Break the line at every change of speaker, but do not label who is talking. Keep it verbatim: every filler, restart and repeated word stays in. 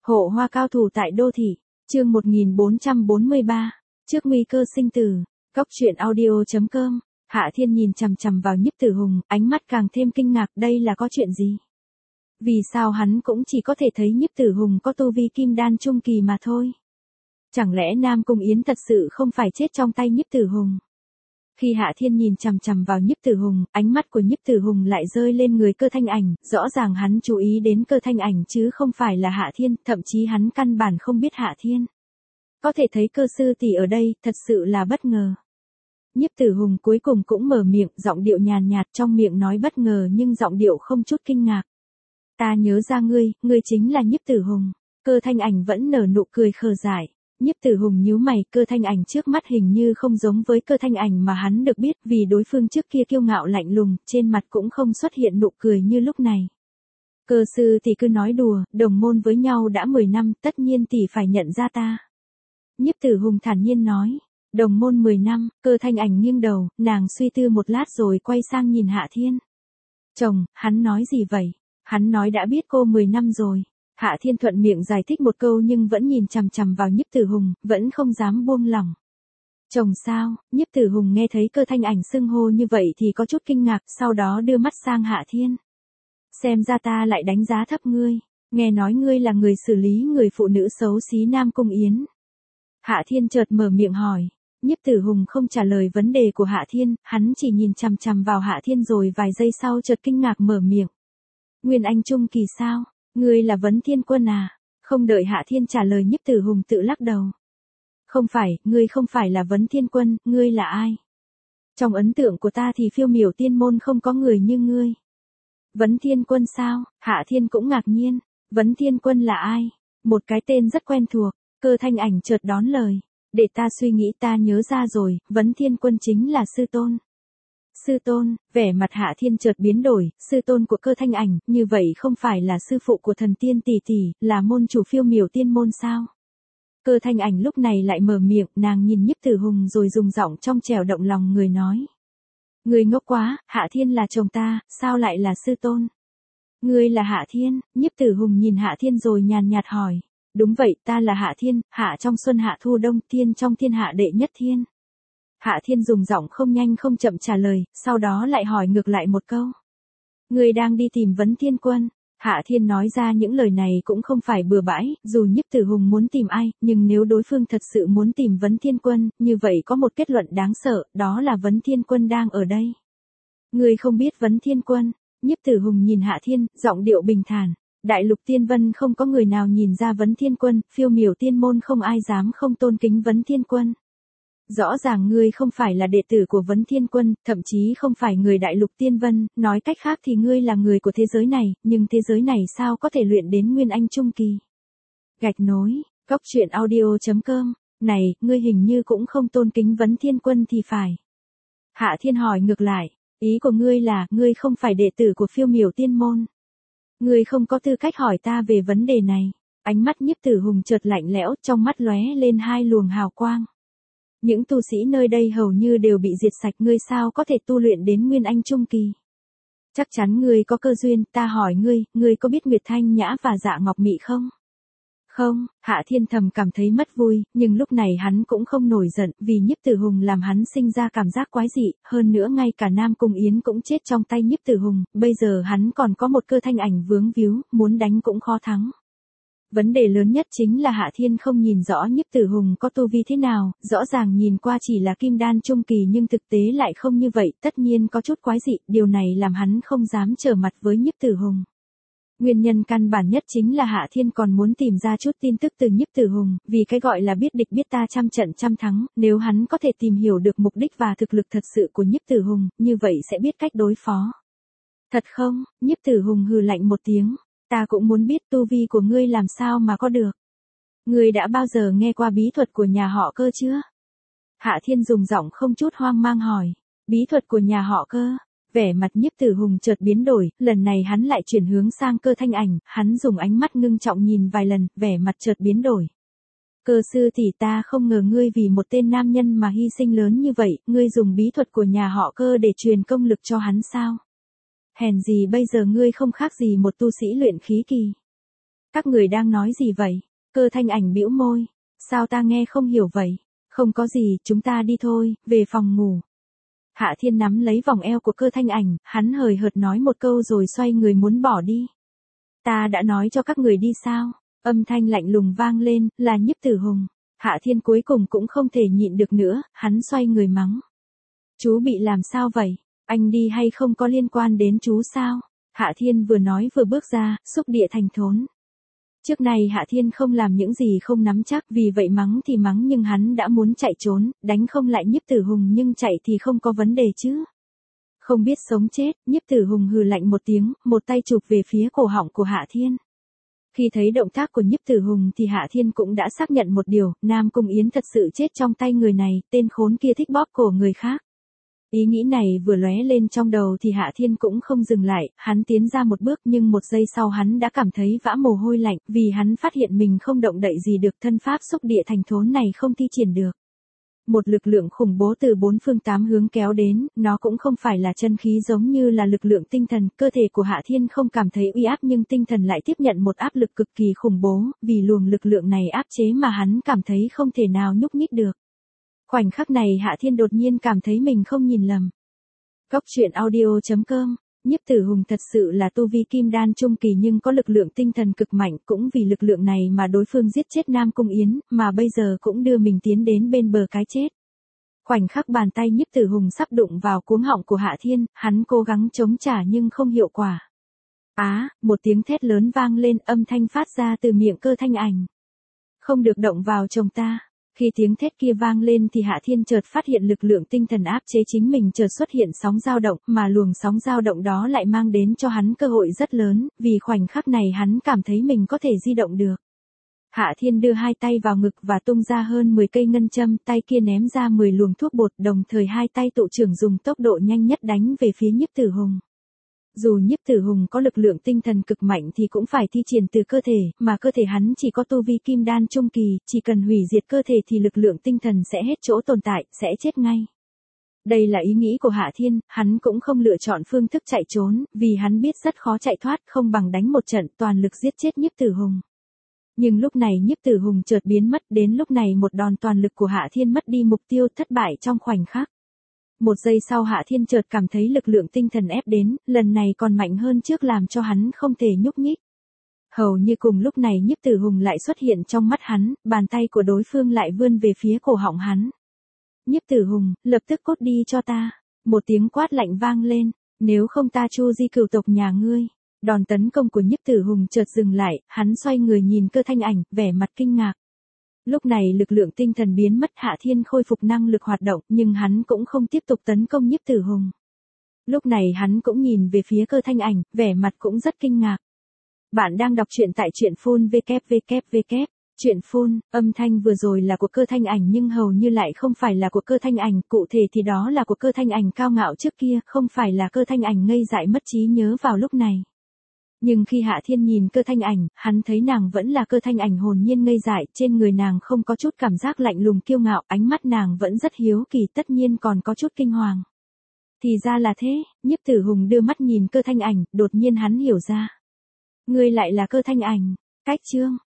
Hộ hoa cao thủ tại đô thị, chương một nghìn bốn trăm bốn mươi ba, trước nguy cơ sinh tử, góc truyện audio chấm com. Hạ Thiên nhìn chằm chằm vào Nhiếp Tử Hùng, ánh mắt càng thêm kinh ngạc, đây là có chuyện gì? Vì sao hắn cũng chỉ có thể thấy Nhiếp Tử Hùng có tu vi kim đan trung kỳ mà thôi? Chẳng lẽ Nam Cung Yến thật sự không phải chết trong tay Nhiếp Tử Hùng? Khi Hạ Thiên nhìn chằm chằm vào Nhiếp Tử Hùng, ánh mắt của Nhiếp Tử Hùng lại rơi lên người Cơ Thanh Ảnh, rõ ràng hắn chú ý đến Cơ Thanh Ảnh chứ không phải là Hạ Thiên, thậm chí hắn căn bản không biết Hạ Thiên. Có thể thấy Cơ sư tỷ ở đây, thật sự là bất ngờ. Nhiếp Tử Hùng cuối cùng cũng mở miệng, giọng điệu nhàn nhạt, trong miệng nói bất ngờ nhưng giọng điệu không chút kinh ngạc. Ta nhớ ra ngươi, ngươi chính là Nhiếp Tử Hùng. Cơ Thanh Ảnh vẫn nở nụ cười khờ dại. Nhiếp Tử Hùng nhíu mày, Cơ Thanh Ảnh trước mắt hình như không giống với Cơ Thanh Ảnh mà hắn được biết, vì đối phương trước kia kiêu ngạo lạnh lùng, trên mặt cũng không xuất hiện nụ cười như lúc này. Cơ sư tỷ cứ nói đùa, đồng môn với nhau đã mười năm, tất nhiên tỷ phải nhận ra ta. Nhiếp Tử Hùng thản nhiên nói, đồng môn mười năm, Cơ Thanh Ảnh nghiêng đầu, nàng suy tư một lát rồi quay sang nhìn Hạ Thiên. Chồng, hắn nói gì vậy? Hắn nói đã biết cô mười năm rồi. Hạ Thiên thuận miệng giải thích một câu nhưng vẫn nhìn chằm chằm vào Nhiếp Tử Hùng, vẫn không dám buông lỏng. Chồng sao? Nhiếp Tử Hùng nghe thấy Cơ Thanh Ảnh xưng hô như vậy thì có chút kinh ngạc, sau đó đưa mắt sang Hạ Thiên. Xem ra ta lại đánh giá thấp ngươi, nghe nói ngươi là người xử lý người phụ nữ xấu xí Nam Cung Yến. Hạ Thiên chợt mở miệng hỏi. Nhiếp Tử Hùng không trả lời vấn đề của Hạ Thiên, hắn chỉ nhìn chằm chằm vào Hạ Thiên rồi vài giây sau chợt kinh ngạc mở miệng. Nguyên Anh Trung Kỳ sao? Ngươi là Vấn Thiên Quân à? Không đợi Hạ Thiên trả lời Nhiếp Tử Hùng tự lắc đầu. Không phải, ngươi không phải là Vấn Thiên Quân, ngươi là ai? Trong ấn tượng của ta thì Phiêu Miểu Tiên môn không có người như ngươi. Vấn Thiên Quân sao? Hạ Thiên cũng ngạc nhiên. Vấn Thiên Quân là ai? Một cái tên rất quen thuộc. Cơ Thanh Ảnh chợt đón lời. Để ta suy nghĩ, ta nhớ ra rồi, Vấn Thiên Quân chính là sư tôn. Sư tôn, vẻ mặt Hạ Thiên chợt biến đổi, sư tôn của Cơ Thanh Ảnh, như vậy không phải là sư phụ của thần tiên tỷ tỷ, là môn chủ Phiêu Miểu Tiên môn sao? Cơ Thanh Ảnh lúc này lại mở miệng, nàng nhìn Nhiếp Tử Hùng rồi dùng giọng trong trẻo động lòng người nói. Ngươi ngốc quá, Hạ Thiên là chồng ta, sao lại là sư tôn? Ngươi là Hạ Thiên? Nhiếp Tử Hùng nhìn Hạ Thiên rồi nhàn nhạt hỏi. Đúng vậy, ta là Hạ Thiên, Hạ trong xuân hạ thu đông, thiên trong thiên hạ đệ nhất thiên. Hạ Thiên dùng giọng không nhanh không chậm trả lời, sau đó lại hỏi ngược lại một câu. Ngươi đang đi tìm Vấn Thiên Quân. Hạ Thiên nói ra những lời này cũng không phải bừa bãi, dù Nhiếp Tử Hùng muốn tìm ai, nhưng nếu đối phương thật sự muốn tìm Vấn Thiên Quân, như vậy có một kết luận đáng sợ, đó là Vấn Thiên Quân đang ở đây. Ngươi không biết Vấn Thiên Quân. Nhiếp Tử Hùng nhìn Hạ Thiên, giọng điệu bình thản. Đại lục tiên vân không có người nào nhìn ra Vấn Thiên Quân, Phiêu Miểu Tiên môn không ai dám không tôn kính Vấn Thiên Quân. Rõ ràng ngươi không phải là đệ tử của Vấn Thiên Quân, thậm chí không phải người đại lục tiên vân, nói cách khác thì ngươi là người của thế giới này, nhưng thế giới này sao có thể luyện đến Nguyên Anh Trung Kỳ? Gạch nối, góc truyện audio chấm com, này, ngươi hình như cũng không tôn kính Vấn Thiên Quân thì phải. Hạ Thiên hỏi ngược lại, ý của ngươi là, ngươi không phải đệ tử của Phiêu Miểu Tiên môn. Ngươi không có tư cách hỏi ta về vấn đề này. Ánh mắt Nhiếp Tử Hùng chợt lạnh lẽo, trong mắt lóe lên hai luồng hào quang. Những tu sĩ nơi đây hầu như đều bị diệt sạch, ngươi sao có thể tu luyện đến Nguyên Anh Trung Kỳ? Chắc chắn ngươi có cơ duyên, ta hỏi ngươi, ngươi có biết Nguyệt Thanh Nhã và Dạ Ngọc Mị không? Không, Hạ Thiên thầm cảm thấy mất vui, nhưng lúc này hắn cũng không nổi giận, vì Nhiếp Tử Hùng làm hắn sinh ra cảm giác quái dị, hơn nữa ngay cả Nam Cung Yến cũng chết trong tay Nhiếp Tử Hùng, bây giờ hắn còn có một Cơ Thanh Ảnh vướng víu, muốn đánh cũng khó thắng. Vấn đề lớn nhất chính là Hạ Thiên không nhìn rõ Nhiếp Tử Hùng có tu vi thế nào, rõ ràng nhìn qua chỉ là kim đan trung kỳ nhưng thực tế lại không như vậy, tất nhiên có chút quái dị, điều này làm hắn không dám trở mặt với Nhiếp Tử Hùng. Nguyên nhân căn bản nhất chính là Hạ Thiên còn muốn tìm ra chút tin tức từ Nhiếp Tử Hùng, vì cái gọi là biết địch biết ta trăm trận trăm thắng, nếu hắn có thể tìm hiểu được mục đích và thực lực thật sự của Nhiếp Tử Hùng, như vậy sẽ biết cách đối phó. Thật không? Nhiếp Tử Hùng hừ lạnh một tiếng, ta cũng muốn biết tu vi của ngươi làm sao mà có được. Ngươi đã bao giờ nghe qua bí thuật của nhà họ Cơ chưa? Hạ Thiên dùng giọng không chút hoang mang hỏi, bí thuật của nhà họ Cơ? Vẻ mặt Nhiếp Tử Hùng chợt biến đổi, lần này hắn lại chuyển hướng sang Cơ Thanh Ảnh, hắn dùng ánh mắt ngưng trọng nhìn vài lần, vẻ mặt chợt biến đổi. Cơ sư tỷ, ta không ngờ ngươi vì một tên nam nhân mà hy sinh lớn như vậy, ngươi dùng bí thuật của nhà họ Cơ để truyền công lực cho hắn sao? Hèn gì bây giờ ngươi không khác gì một tu sĩ luyện khí kỳ. Các người đang nói gì vậy? Cơ thanh ảnh bĩu môi. Sao ta nghe không hiểu vậy? Không có gì, chúng ta đi thôi, về phòng ngủ. Hạ Thiên nắm lấy vòng eo của Cơ thanh ảnh, hắn hời hợt nói một câu rồi xoay người muốn bỏ đi. Ta đã nói cho các người đi sao? Âm thanh lạnh lùng vang lên, là Nhiếp Tử Hùng. Hạ Thiên cuối cùng cũng không thể nhịn được nữa, hắn xoay người mắng. Chú bị làm sao vậy? Anh đi hay không có liên quan đến chú sao? Hạ Thiên vừa nói vừa bước ra, xúc địa thành thốn. Trước này Hạ Thiên không làm những gì không nắm chắc, vì vậy mắng thì mắng nhưng hắn đã muốn chạy trốn, đánh không lại Nhiếp Tử Hùng nhưng chạy thì không có vấn đề chứ. Không biết sống chết, Nhiếp Tử Hùng hừ lạnh một tiếng, một tay chụp về phía cổ họng của Hạ Thiên. Khi thấy động tác của Nhiếp Tử Hùng thì Hạ Thiên cũng đã xác nhận một điều, Nam Cung Yến thật sự chết trong tay người này, tên khốn kia thích bóp cổ người khác. Ý nghĩ này vừa lóe lên trong đầu thì Hạ Thiên cũng không dừng lại, hắn tiến ra một bước nhưng một giây sau hắn đã cảm thấy vã mồ hôi lạnh, vì hắn phát hiện mình không động đậy gì được, thân pháp xúc địa thành thốn này không thi triển được. Một lực lượng khủng bố từ bốn phương tám hướng kéo đến, nó cũng không phải là chân khí giống như là lực lượng tinh thần, cơ thể của Hạ Thiên không cảm thấy uy áp nhưng tinh thần lại tiếp nhận một áp lực cực kỳ khủng bố, vì luồng lực lượng này áp chế mà hắn cảm thấy không thể nào nhúc nhích được. Khoảnh khắc này Hạ Thiên đột nhiên cảm thấy mình không nhìn lầm. Góc truyện audio chấm com. Nhiếp Tử Hùng thật sự là tu vi kim đan trung kỳ nhưng có lực lượng tinh thần cực mạnh, cũng vì lực lượng này mà đối phương giết chết Nam Cung Yến, mà bây giờ cũng đưa mình tiến đến bên bờ cái chết. Khoảnh khắc bàn tay Nhiếp Tử Hùng sắp đụng vào cuống họng của Hạ Thiên, hắn cố gắng chống trả nhưng không hiệu quả. Á, một tiếng thét lớn vang lên, âm thanh phát ra từ miệng Cơ thanh ảnh. Không được động vào chồng ta. Khi tiếng thét kia vang lên thì Hạ Thiên chợt phát hiện lực lượng tinh thần áp chế chính mình chợt xuất hiện sóng dao động, mà luồng sóng dao động đó lại mang đến cho hắn cơ hội rất lớn, vì khoảnh khắc này hắn cảm thấy mình có thể di động được. Hạ Thiên đưa hai tay vào ngực và tung ra hơn mười cây ngân châm, tay kia ném ra mười luồng thuốc bột, đồng thời hai tay tụ trưởng dùng tốc độ nhanh nhất đánh về phía Nhiếp Tử Hùng. Dù Nhiếp Tử Hùng có lực lượng tinh thần cực mạnh thì cũng phải thi triển từ cơ thể, mà cơ thể hắn chỉ có tu vi kim đan trung kỳ, chỉ cần hủy diệt cơ thể thì lực lượng tinh thần sẽ hết chỗ tồn tại, sẽ chết ngay. Đây là ý nghĩ của Hạ Thiên, hắn cũng không lựa chọn phương thức chạy trốn, vì hắn biết rất khó chạy thoát, không bằng đánh một trận toàn lực giết chết Nhiếp Tử Hùng. Nhưng lúc này Nhiếp Tử Hùng chợt biến mất, đến lúc này một đòn toàn lực của Hạ Thiên mất đi mục tiêu, thất bại trong khoảnh khắc. Một giây sau Hạ Thiên chợt cảm thấy lực lượng tinh thần ép đến, lần này còn mạnh hơn trước làm cho hắn không thể nhúc nhích. Hầu như cùng lúc này Nhiếp Tử Hùng lại xuất hiện trong mắt hắn, bàn tay của đối phương lại vươn về phía cổ họng hắn. Nhiếp Tử Hùng, lập tức cút đi cho ta. Một tiếng quát lạnh vang lên, nếu không ta chu di cửu tộc nhà ngươi. Đòn tấn công của Nhiếp Tử Hùng chợt dừng lại, hắn xoay người nhìn Cơ thanh ảnh, vẻ mặt kinh ngạc. Lúc này lực lượng tinh thần biến mất, Hạ Thiên khôi phục năng lực hoạt động, nhưng hắn cũng không tiếp tục tấn công Nhiếp Tử Hùng. Lúc này hắn cũng nhìn về phía Cơ thanh ảnh, vẻ mặt cũng rất kinh ngạc. Bạn đang đọc truyện tại truyện phun vê kép vê kép vê kép. Truyện phun, âm thanh vừa rồi là của Cơ thanh ảnh nhưng hầu như lại không phải là của Cơ thanh ảnh, cụ thể thì đó là của Cơ thanh ảnh cao ngạo trước kia, không phải là Cơ thanh ảnh ngây dại mất trí nhớ vào lúc này. Nhưng khi Hạ Thiên nhìn Cơ thanh ảnh, hắn thấy nàng vẫn là Cơ thanh ảnh hồn nhiên ngây dại, trên người nàng không có chút cảm giác lạnh lùng kiêu ngạo, ánh mắt nàng vẫn rất hiếu kỳ, tất nhiên còn có chút kinh hoàng. Thì ra là thế, Nhiếp Tử Hùng đưa mắt nhìn Cơ thanh ảnh, đột nhiên hắn hiểu ra. Ngươi lại là Cơ thanh ảnh. Cách chương